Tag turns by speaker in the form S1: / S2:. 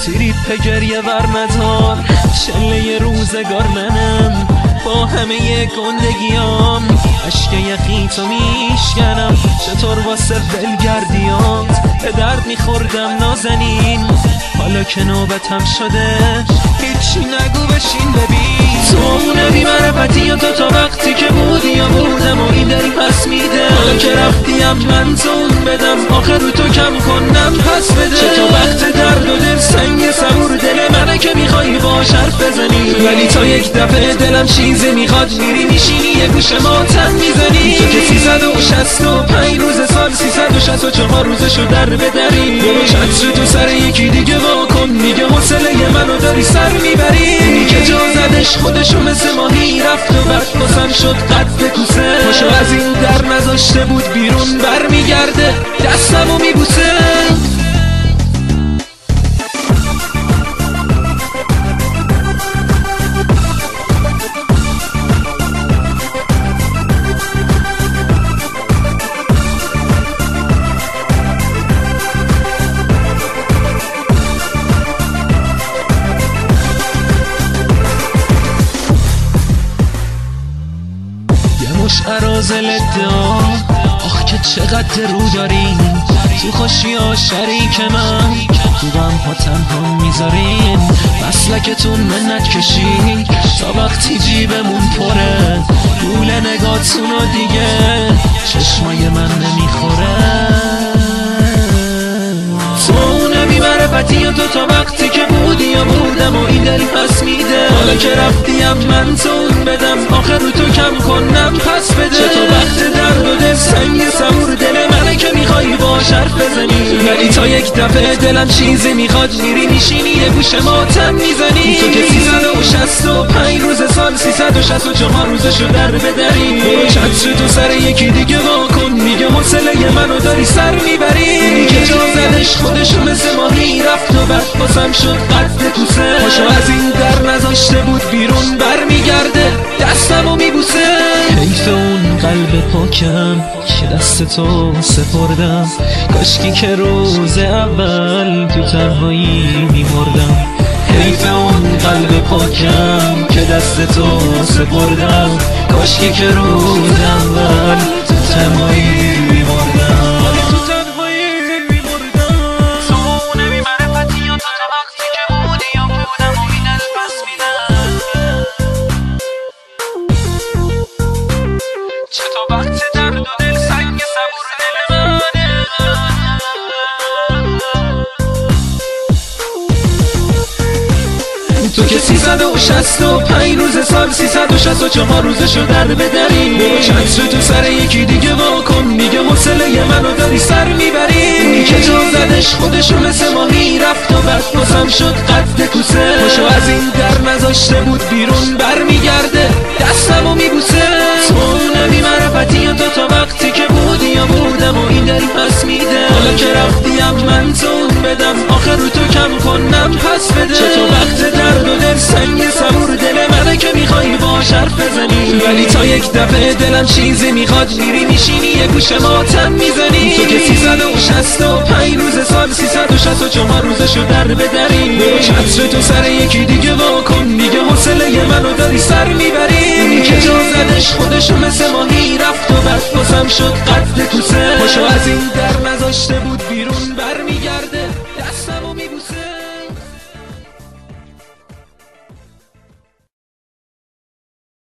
S1: تریپ گریه ور ندار، چله روزگار منم با همه گندگیام، عشق یخی تو میشکنم چطور واسه ولگردیات، به درد میخوردم نازنین حالا که نوبتم شده هیچی نگو بشین ببین. تو اون بی‌معرفتی یا تو تا وقتی که بودی یا بودم و این داری پس میده، حالا که رفتیم من تو اون بدم آخر رو تو کم کنم پس بده. چه تو وقت درد و دل سنگ صبور دل منه که میخوایی باش حرف بزنی، ولی تا یک دفعه دلم چیزی میخواد میری میشینی یه گوش ماتم میزنی. تو که 365 روز سال 364 روزشو در بدری، برو چتر تو سر یکی دیگه واکن میگه حوصله منو داری سر میبری. اینی که جا زدش خودشو مثل ماهی رفت و بعد باسم شد قد کوسه، پاشو از این در نذاشته بود بیرون برمیگرده دستمو میبوسه. ارازل ادعا آخ که چقدر رو دارین، تو خوشی ها شریک من، تو غم ها تنها میذارین، مسلکتون منت کشید تا وقتی جیبمون پره، گول نگاتون رو دیگه چشمای من نمیخوره. تو اون بی‌معرفتی یا تو تا وقتی که بودی یا بودم و این دل پس میده، حالا که رفتیم من تو اون بدم آخر رو تو کم کنم پس بده. چه تو وقت درد و دل سنگ صبور دل منه که میخوایی باش حرف بزنی، ولی تا یک دفعه دلم چیزی میخواد میری میشینی یه گوش ماتم میزنی. تو که 365 روز سال 364 روزشو در بدری، برو چتر تو سر یکی دیگه واکن میگه حوصله منو داری سر میبری. اینی که جا زدش خودشو مثل ماهی رفت و بعد باسم شد قد کوسه، پاشو از این در نذاشته بود بیرون برمیگرده دستمو میبوسه. حیف اون قلب پاکم که دست تو سپردم، کاشکی که روز اول تو تنهایی میمردم. حیف اون قلب پاکم که دست تو سپردم، کاشکی که روز اول تو تنهایی میمردم. تو که 365 روز سال 364 روزشو در بدری، چتر تو سر یکی دیگه واکن میگه حوصله منو داری سر میبری. اینی که جا زدش خودشو مثل ماهی رفت و بعد باسم شد قد کوسه، پاشو از این در نذاشته بود بیرون برمیگرده دستمو میبوسه. تو اون بی‌معرفتی یا تو تا وقتی که بودی یا بودم و این دل پس میده، حالا که رفتیم من تو اون بدم آخر رو تو کم کنم پس بده. چه تو وقت درد و دل سنگ صبور دل منه که میخوایی باش حرف بزنی، ولی تا یک دفعه دلم چیزی میخواد میری میشینی یه گوش ماتم میزنی. تو که 365 روز سال 364 روزشو در بدری، چتر تو سر یکی دیگه واکن میگه حوصله منو داری سر میبری. اینی که جا زدش خودشو مثل ماهی رفت و بعد باسم شد قد کوسه، پاشو از این در نذاشته بود